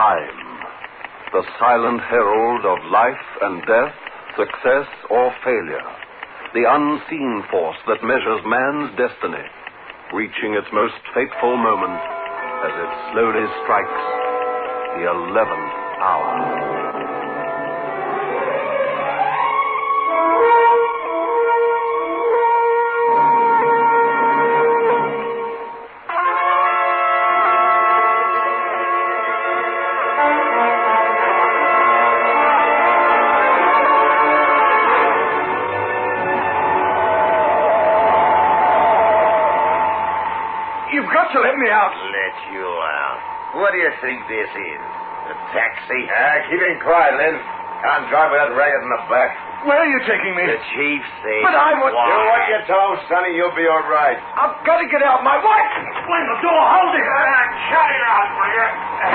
Time, the silent herald of life and death, success or failure, the unseen force that measures man's destiny, reaching its most fateful moment as it slowly strikes the 11th hour. You've got to let me out. Let you out? What do you think this is? A taxi? Keep it quiet, Lynn. Can't drive without ragged in the back. Where are you taking me? The chief said... But I want... Do what you're told, Sonny. You'll be all right. I've got to get out. My wife... Explain the door. Hold it. Shut it out, will you?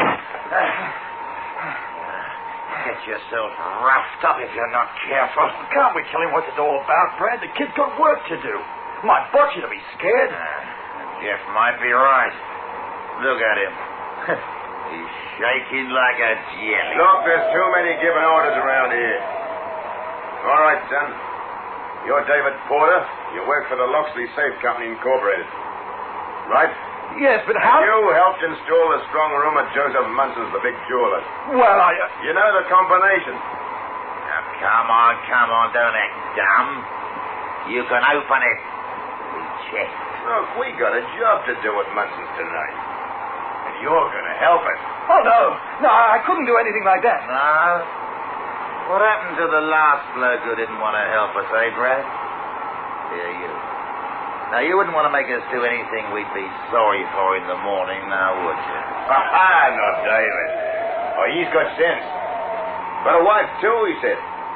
Get yourself roughed up if you're not careful. Can't we tell him what it's all about, Brad? The kid's got work to do. My boss you to be scared. Jeff might be right. Look at him. He's shaking like a jelly. Look, there's too many giving orders around here. All right, son. You're David Porter. You work for the Loxley Safe Company Incorporated. Right? Yes, but how... You helped install the strong room at Joseph Munson's, the big jeweler. Well, You know the combination. Now, come on. Don't act dumb. You can open it. We check. Look, we got a job to do at Munson's tonight. And you're going to help us. Oh, no. No, I couldn't do anything like that. No? What happened to the last bloke who didn't want to help us, eh, Brad? Here, you. Now, you wouldn't want to make us do anything we'd be sorry for in the morning, now, would you? No, David. Oh, he's got sense. Got a wife, too, he said.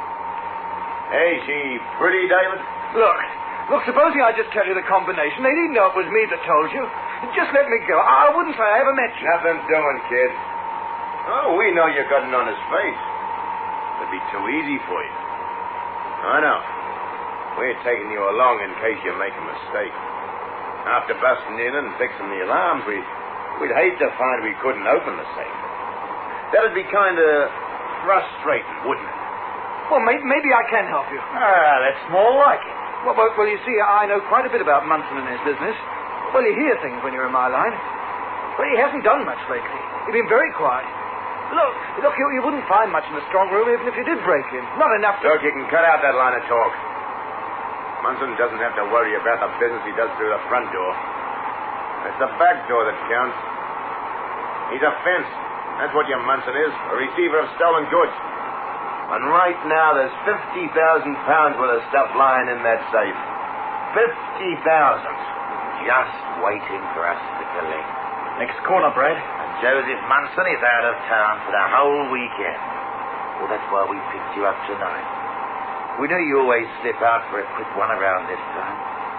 Hey, she pretty, David? Look, supposing I just tell you the combination. They needn't know it was me that told you. Just let me go. I wouldn't say I ever met you. Nothing doing, kid. Oh, we know you got an honest face. It'd be too easy for you. I know. We're taking you along in case you make a mistake. After busting in and fixing the alarms, we'd hate to find we couldn't open the safe. That'd be kind of frustrating, wouldn't it? Well, maybe I can help you. That's more like it. Well, you see, I know quite a bit about Munson and his business. Well, you hear things when you're in my line. But he hasn't done much lately. He's been very quiet. Look, you wouldn't find much in the strong room even if you did break in. Not enough to... Look, you can cut out that line of talk. Munson doesn't have to worry about the business he does through the front door. It's the back door that counts. He's a fence. That's what your Munson is, a receiver of stolen goods. And right now, there's 50,000 pounds worth of stuff lying in that safe. 50,000. Just waiting for us to collect. Next corner, Brad. And Joseph Munson is out of town for the whole weekend. Well, that's why we picked you up tonight. We know you always slip out for a quick one around this time.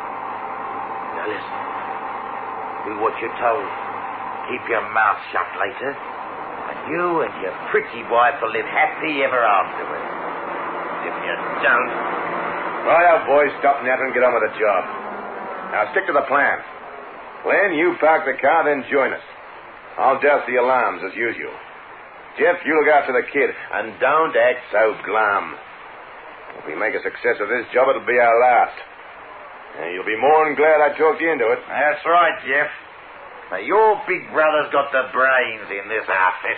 Now listen. Do what you're told. Keep your mouth shut later. And you and your pretty wife will live happy ever afterwards. If you don't... Right out, boys. Stop napping and get on with the job. Now, stick to the plan. Glenn, you park the car, then join us. I'll douse the alarms, as usual. Jeff, you look after the kid, and don't act so glum. If we make a success of this job, it'll be our last. And you'll be more than glad I talked you into it. That's right, Jeff. Now, your big brother's got the brains in this outfit.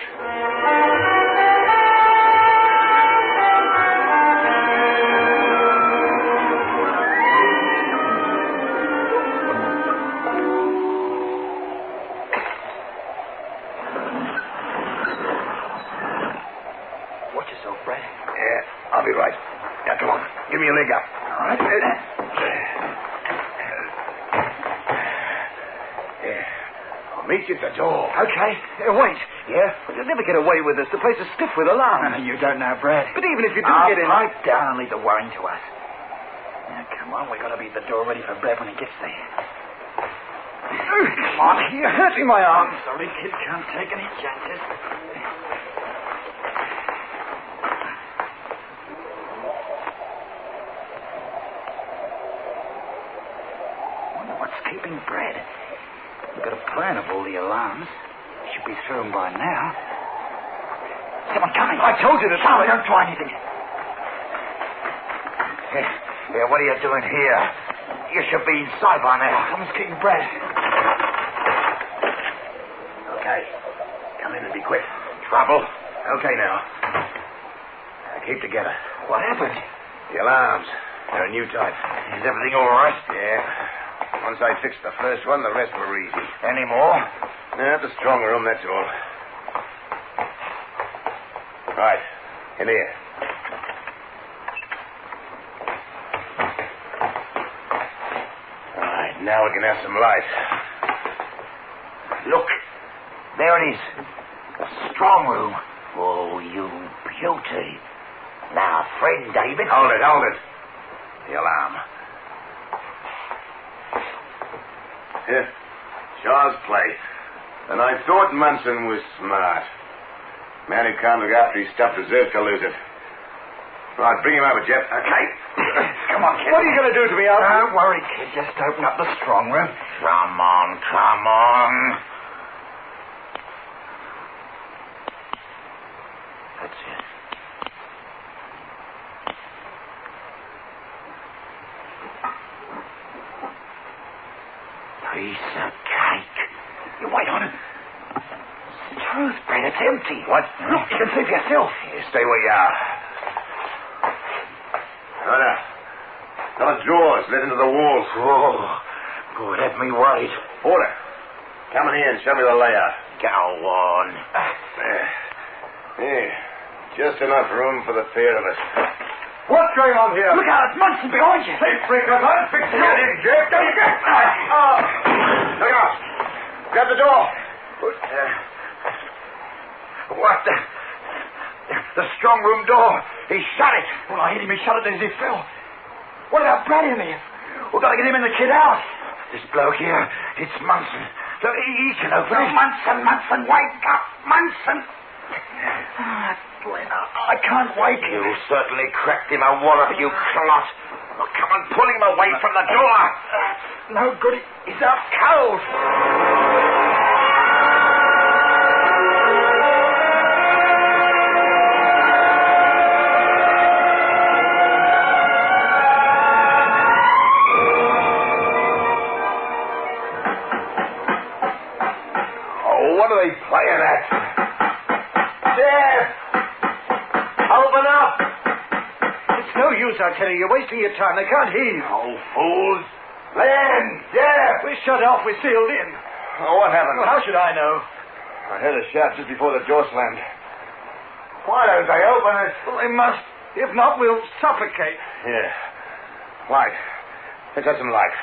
Watch yourself, Brad. Yeah, I'll be right. Now, come on. Give me a leg up. All right. Meet you at the door. Okay. Wait. Yeah? You'll never get away with this. The place is stiff with alarms. You don't know, Brad. But even if you do get in... Pipe down and leave the worrying to us. Now, come on. We've got to be at the door ready for Brad when he gets there. Come on. You're hurting my arm. Sorry, kid. Can't take any chances. Wonder what's keeping Brad. We've got a plan of all the alarms. Should be thrown by now. someone coming. I told you to Charlie, don't try anything. Yeah, what are you doing here? You should be inside by now. Someone's getting bread. Okay. Come in and be quick. Trouble? Okay, now. Keep together. What happened? The alarms. They're a new type. Is everything all right? Yeah. Once I fixed the first one, the rest were easy. Any more? Yeah, the strong room, that's all. Right. In here. All right, now we can have some light. Look. There it is. The strong room. Oh, you beauty. Now, friend David. Hold it. The alarm. Here. Shaw's place. And I thought Munson was smart. Man who can't look after his stuff deserves to lose it. Right, bring him over, Jeff. Okay. Come on, kid. What are you going to do to me, Alfred? Don't worry, kid. Just open up the strong room. Come on. That's it. Piece of cake. You wait on it. Truth, Brett, it's empty. What? Look, you can see for yourself. You stay where you are. Oh, no. Those drawers led into the walls. Oh, boy, let me wait. Porter, come in here and show me the layout. Go on. Yeah. Just enough room for the pair of us. What's going on here? Look out, it's Munson behind you. Hey, Freakers, I'm fixing it in, Jeff. Don't you get... Look out. Grab the door. What the... The strong room door. He shut it. Well, I hit him. He shut it as he fell. What about Brad in there? We've got to get him and the kid out. This bloke here, it's Munson. Look, he can open it. Munson, wake up. Munson. Glenn, I can't wake him. You certainly cracked him a wallop, you clot. Well, come on, pull him away from the door. No good. He's out cold. What are they playing at? Jeff! Open up! It's no use, I tell you. You're wasting your time. They can't hear you. Oh, fools. Len! Jeff! We're shut off. We're sealed in. Oh, what happened? Well, how should I know? I heard a shout just before the door slammed. Why don't they open it? Well, they must. If not, we'll suffocate. Yeah. Light. Let's have some light.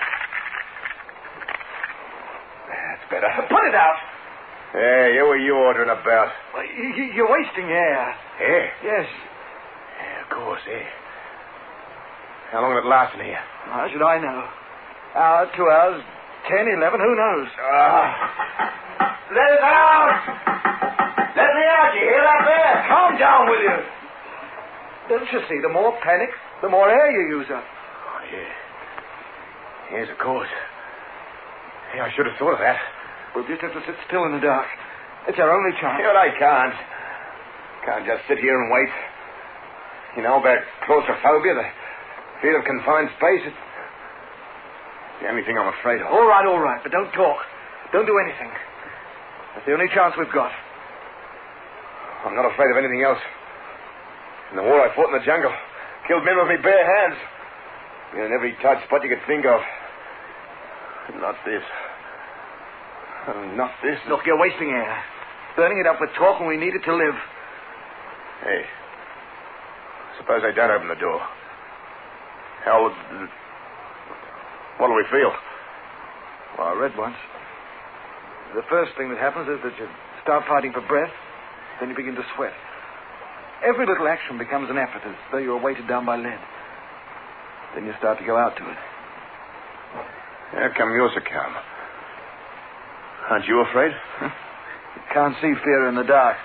That's better. Put it out. Hey, what are you ordering about? Well, you're wasting air. Air? Yes. Yeah, of course, air. How long will it last in here? How should I know? Hour, 2 hours, 10, 11, who knows? Let it out! Let me out, you hear that there? Calm down, will you? Don't you see, the more panic, the more air you use up. Oh, yeah. Yes, of course. Yeah, I should have thought of that. We'll just have to sit still in the dark. It's our only chance. Yeah, but I can't. Can't just sit here and wait. You know about claustrophobia, the fear of confined space. It's the only thing I'm afraid of. All right, but don't talk. Don't do anything. That's the only chance we've got. I'm not afraid of anything else. In the war I fought in the jungle. Killed men with my bare hands. In every tight spot you could think of. But not this. Oh, not this. Look, you're wasting air. Burning it up with talk when we need it to live. Hey. Suppose they don't open the door. What'll we feel? Well, I read once. The first thing that happens is that you start fighting for breath, then you begin to sweat. Every little action becomes an effort, as though you were weighted down by lead. Then you start to go out to it. How come you're so calm? Aren't you afraid? You can't see fear in the dark.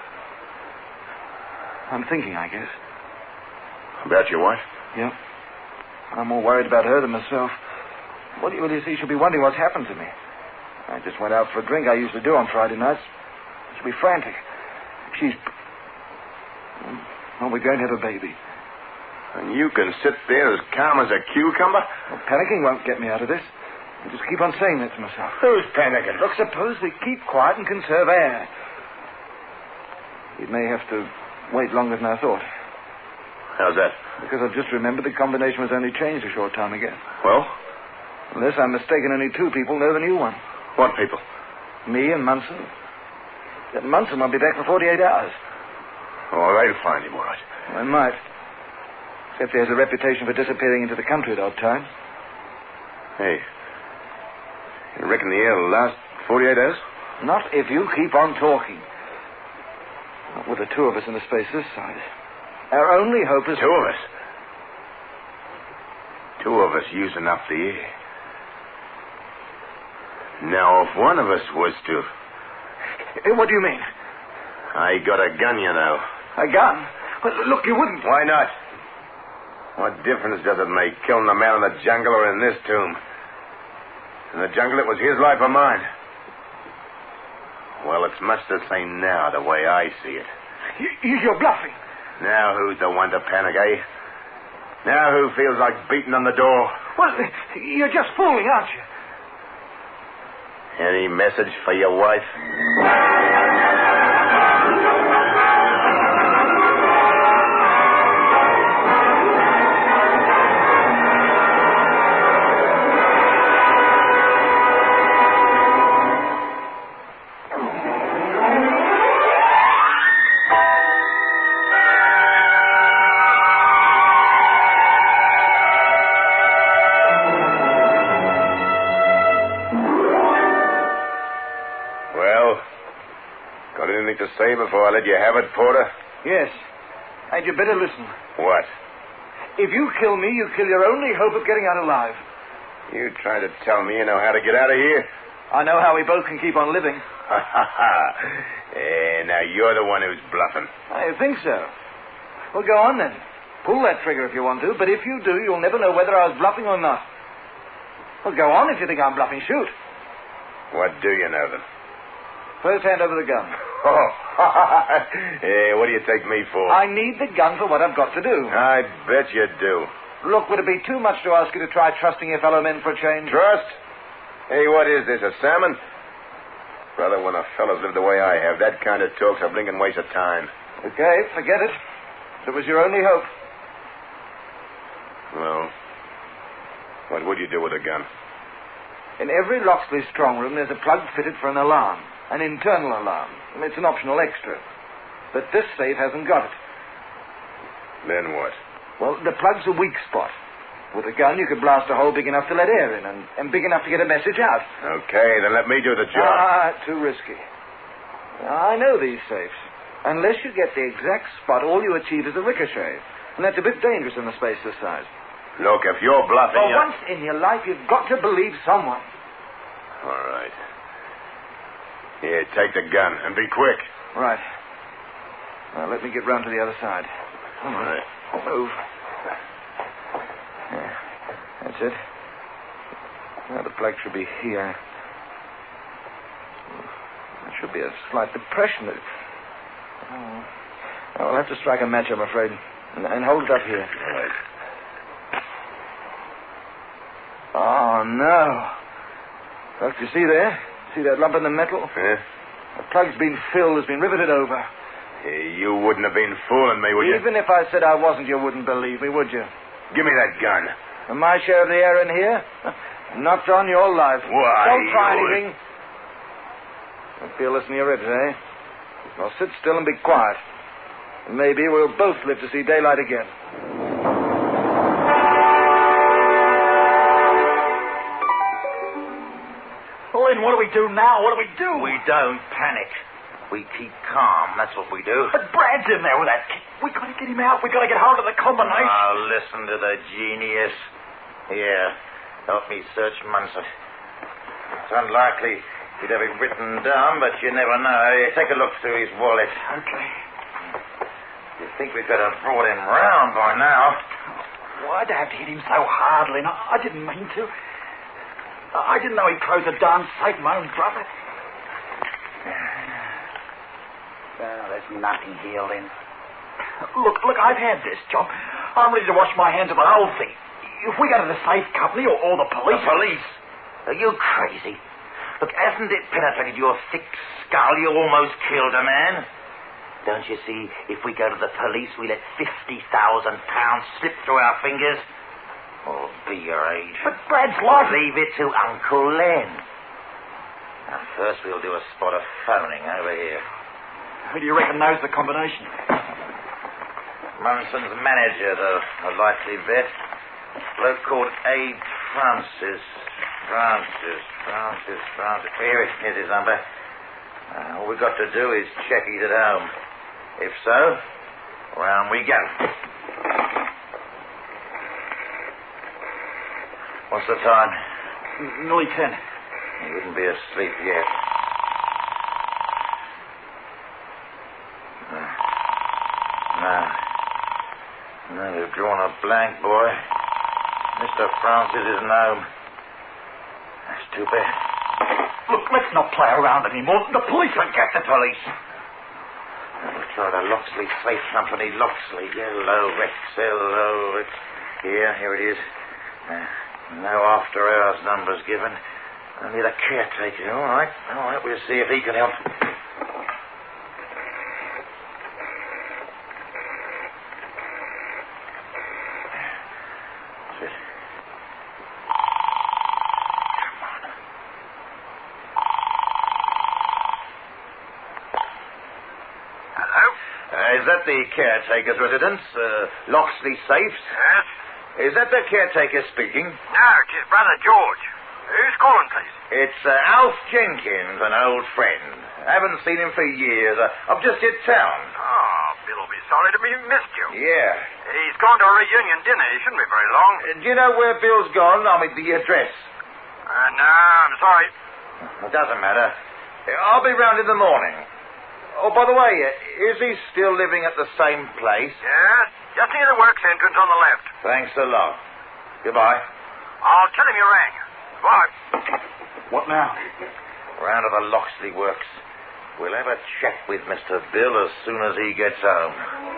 I'm thinking, I guess. About your wife? Yep. I'm more worried about her than myself. Well, you see, she'll be wondering what's happened to me. I just went out for a drink I used to do on Friday nights. She'll be frantic. She's... Well, we're going to have a baby. And you can sit there as calm as a cucumber? Well, panicking won't get me out of this. I just keep on saying that to myself. Who's panicking? Look, suppose we keep quiet and conserve air. It may have to wait longer than I thought. How's that? Because I've just remembered the combination was only changed a short time ago. Well? Unless I'm mistaken, only 2 people know the new one. What people? Me and Munson. That Munson won't be back for 48 hours. Oh, they'll find him, all right. I might. Except he has a reputation for disappearing into the country at odd times. Hey, you reckon the air will last 48 hours? Not if you keep on talking. Not with the 2 of us in the space this side. Our only hope is... 2 of us? 2 of us using up the air. Now, if one of us was to... What do you mean? I got a gun, you know. A gun? Well, look, you wouldn't. Why not? What difference does it make, killing a man in the jungle or in this tomb? In the jungle, it was his life or mine. Well, it's much the same now, the way I see it. You're bluffing. Now who's the one to panic, eh? Now who feels like beating on the door? Well, you're just fooling, aren't you? Any message for your wife? To say before I let you have it, Porter? Yes. And you better listen. What? If you kill me, you kill your only hope of getting out alive. You trying to tell me you know how to get out of here? I know how we both can keep on living. Now you're the one who's bluffing. I think so. Well, go on then. Pull that trigger if you want to, but if you do, you'll never know whether I was bluffing or not. Well, go on if you think I'm bluffing. Shoot. What do you know, then? First, hand over the gun. Oh, what do you take me for? I need the gun for what I've got to do. I bet you do. Look, would it be too much to ask you to try trusting your fellow men for a change? Trust? Hey, what is this, a salmon? Brother, when a fellow's lived the way I have, that kind of talk's a blinking waste of time. Okay, forget it. It was your only hope. Well, what would you do with a gun? In every Loxley strong room, there's a plug fitted for an alarm. An internal alarm. It's an optional extra. But this safe hasn't got it. Then what? Well, the plug's a weak spot. With a gun, you could blast a hole big enough to let air in and big enough to get a message out. Okay, then let me do the job. Too risky. I know these safes. Unless you get the exact spot, all you achieve is a ricochet. And that's a bit dangerous in a space this size. Look, if you're bluffing... For once in your life, you've got to believe someone. All right. Here, take the gun, and be quick. Right. Now, let me get round to the other side. Come on. Right. Move. Yeah, that's it. Now, the plug should be here. There should be a slight depression. Oh. I'll have to strike a match, I'm afraid. And hold it up here. All right. Oh, no. Look, you see there? See that lump in the metal? Yeah? The plug's been filled, has been riveted over. Hey, you wouldn't have been fooling me, would you? Even if I said I wasn't, you wouldn't believe me, would you? Give me that gun. And my share of the air in here? Not on your life. Why? Don't try anything. Don't feel this in your ribs, eh? Well, sit still and be quiet. And maybe we'll both live to see daylight again. Lynn, what do we do now? What do we do? We don't panic. We keep calm. That's what we do. But Brad's in there with that kid. We got to get him out. We got to get hold of the combination. Oh, listen to the genius. Here, help me search Munson. It's unlikely he'd have it written down, but you never know. Take a look through his wallet. Okay. You think we could have brought him round by now? Why'd I have to hit him so hard, Lynn? I didn't mean to. I didn't know he'd close the darn safe, my own brother. Well, there's nothing here, Lynn. Look, I've had this job. I'm ready to wash my hands of the whole thing. If we go to the safe company or the police... The police? Are you crazy? Look, hasn't it penetrated your thick skull you almost killed a man? Don't you see, if we go to the police, we let £50,000 slip through our fingers? Oh, be your age. But Brad's life... Leave it to Uncle Len. Now, first we'll do a spot of phoning over here. Who do you reckon knows the combination? Munson's manager, the likely vet. A bloke called Abe Francis. Here's his number. All we've got to do is check he's at home. If so, round we go. What's the time? Nearly 10. He wouldn't be asleep yet. No, you've drawn a blank, boy. Mr. Francis isn't home. That's too bad. Look, let's not play around anymore. The police will get the police. We'll try the Loxley Safe Company. Loxley, Yellow Rex. Here it is. No after-hours numbers given. Only the caretaker. All right, we'll see if he can help. Is that the caretaker's residence? Loxley Safes? Yes? Is that the caretaker speaking? No, it's his brother George. Who's calling, please? It's Alf Jenkins, an old friend. Haven't seen him for years. I've just hit town. Oh, Bill'll be sorry to be missed you. Yeah. He's gone to a reunion dinner. He shouldn't be very long. Do you know where Bill's gone? I mean, the address. No, I'm sorry. It doesn't matter. I'll be round in the morning. Oh, by the way, is he still living at the same place? Yes, just near the works entrance on the left. Thanks a lot. Goodbye. I'll tell him you rang. Bye. What now? Round to the Loxley Works. We'll have a chat with Mr. Bill as soon as he gets home.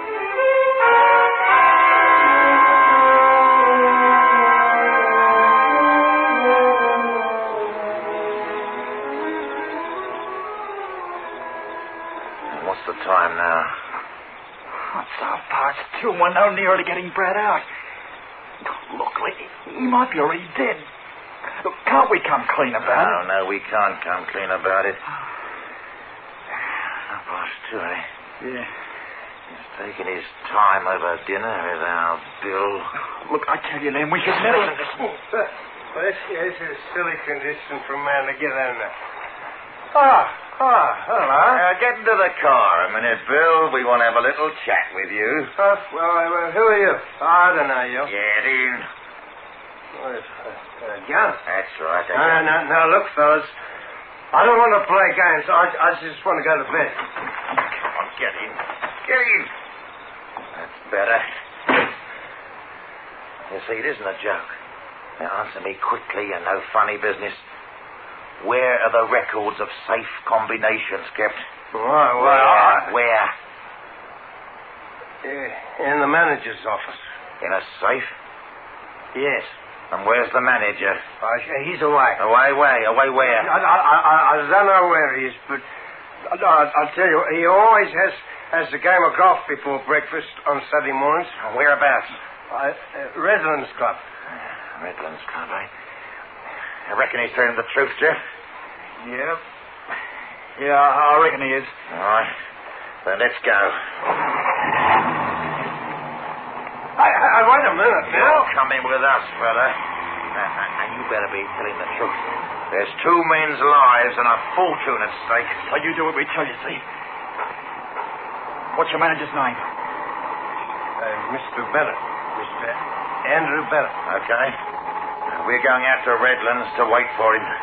What's the time now? It's 2:30. We're no nearer to getting Brad out. Look, he might be already dead. Look, can't we come clean about it? No, we can't come clean about it. 2:30, eh? Yeah. He's taking his time over dinner with our Bill. Look, I tell you, Len, we should never... This is a silly condition for a man to get in there. Hello. Get into the car a minute, Bill. We want to have a little chat with you. Well, who are you? I don't know you. Get in. John? That's right. Now, look, fellas. I don't want to play games. I just want to go to bed. Come on, get in. Get in. That's better. You see, it isn't a joke. Now, answer me quickly and no funny business. Where are the records of safe combinations kept? Where? In the manager's office. In a safe? Yes. And where's the manager? He's away. Away where? I don't know where he is, but I'll tell you, he always has a game of golf before breakfast on Saturday mornings. And whereabouts? Redlands Club. Redlands Club, eh? I reckon he's telling the truth, Jeff. Yeah. Yeah, I reckon he is. All right. Then let's go. Wait a minute now. Come in with us, fella. And you better be telling the truth. There's 2 men's lives and a fortune at stake. So you do what we tell you, see? What's your manager's name? Mr. Bennett. Mr. Andrew Bennett. Okay. We're going out to Redlands to wait for him.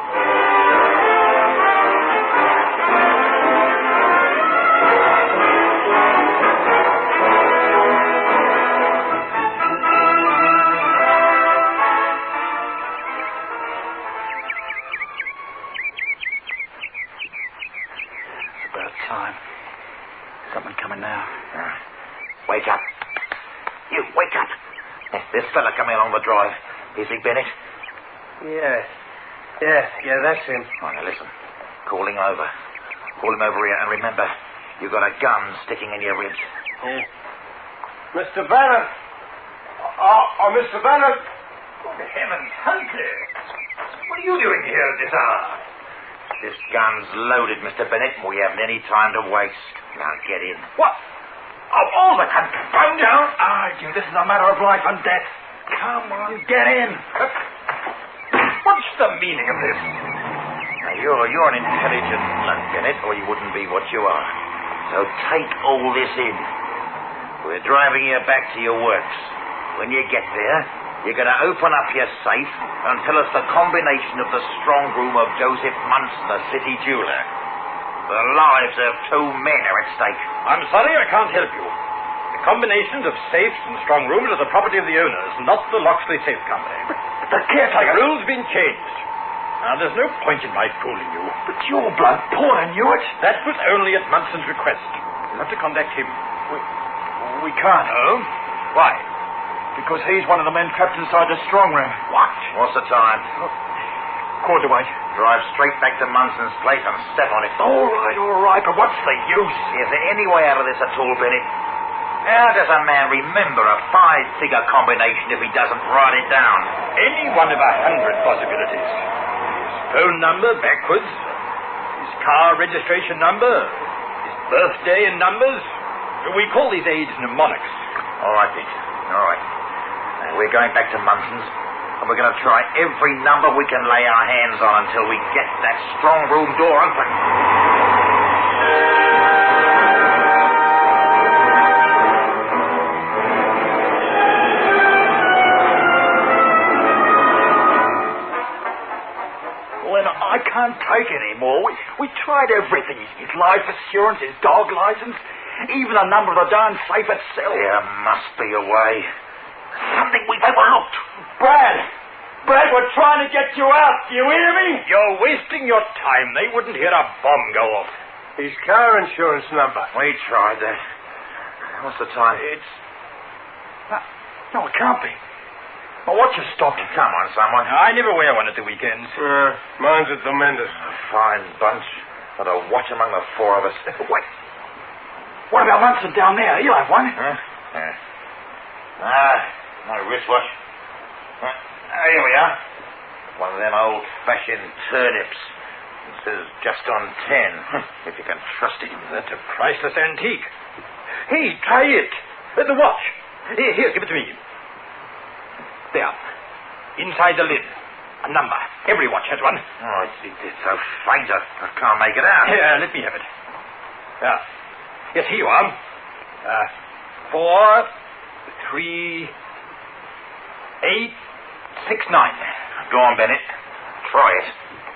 Wake up. You, wake up. This fella coming along the drive. Is he Bennett? Yeah, that's him. Oh, now listen. Call him over. Call him over here, and remember, you've got a gun sticking in your ribs. Yeah. Mr. Bennett! Mr. Bennett! Good heavens, Hunter! What are you doing here at this hour? This gun's loaded, Mr. Bennett, and we haven't any time to waste. Now get in. What? Of all the confound... Don't argue. This is a matter of life and death. Come on, get in. What's the meaning of this? Now, you're an intelligent lad, Bennett, or you wouldn't be what you are. So take all this in. We're driving you back to your works. When you get there, you're going to open up your safe and tell us the combination of the strong room of Joseph Munson, the city jeweler. The lives of 2 men are at stake. I'm sorry, I can't help you. The combinations of safes and strong rooms are the property of the owners, not the Loxley Safe Company. The caretaker... The rules have been changed. Now, there's no point in my fooling you. But your blood Porter knew it. That was only at Munson's request. You'll have to contact him. We can't. Oh? Why? Because he's one of the men trapped inside the strong room. What? What's the time? Quarter to 8. Drive straight back to Munson's place and step on it. All right, but what's the use? Is there any way out of this at all, Bennett? How does a man remember a 5-figure combination if he doesn't write it down? Any one of 100 possibilities. His phone number backwards, his car registration number, his birthday in numbers. We call these age mnemonics. All right, Pete. All right. Now, we're going back to Munson's, and we're going to try every number we can lay our hands on until we get that strong room door open. I can't take any more. We tried everything. His life assurance, his dog license, even the number of the darn safe itself. There must be a way. Something we've overlooked. Brad, we're trying to get you out. Do you hear me? You're wasting your time. They wouldn't hear a bomb go off. His car insurance number. We tried that. What's the time? No, it can't be. Well, watch your stop. Come on, someone. I never wear one at the weekends. Mine's at the Mendes. A fine bunch. Not a watch among the 4 of us. Wait. What about Munson down there? He'll have one. Huh? No wristwatch. Here we are. One of them old-fashioned turnips. It says just on 10, if you can trust it. That's a priceless antique. Hey, try it. The watch. Here, give it to me. There. Inside the lid. A number. Every watch has one. Oh, it's so faint, I can't make it out. Here, let me have it. Yes, here you are. 4, 3, 8, 6, 9. Go on, Bennett. Try it.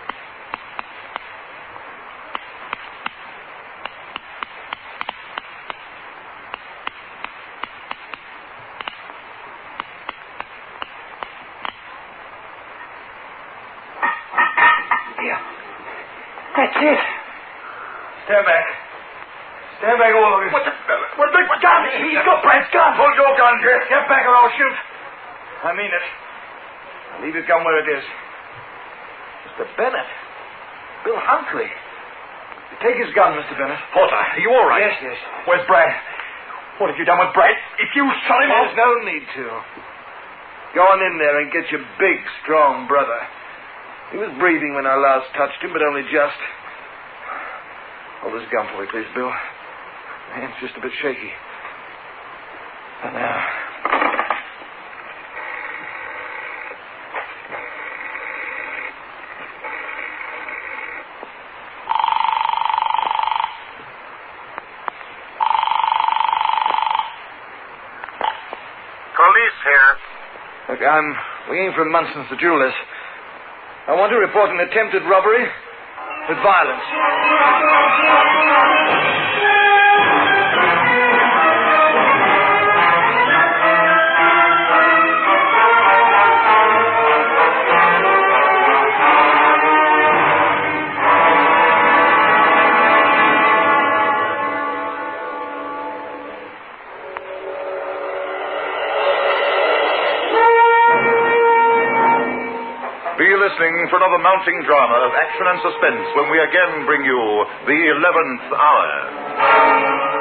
That's it. Stand back. Stand back, all of you. What the gun? He's got Brad's gun. Hold your gun, Jeff. Get back or I'll shoot. I mean it. Leave your gun where it is. Mr. Bennett. Bill Huntley. Take his gun, Mr. Bennett. Porter, are you all right? Yes. Where's Brad? What have you done with Brad? If you shot him off... There's no need to. Go on in there and get your big, strong brother. He was breathing when I last touched him, but only just. Hold his gun for me, please, Bill. My hand's just a bit shaky. And now... Police here. Look, I'm ringing from Munson's, the jewelers. I want to report an attempted robbery with violence. of a mounting drama of action and suspense when we again bring you The 11th Hour.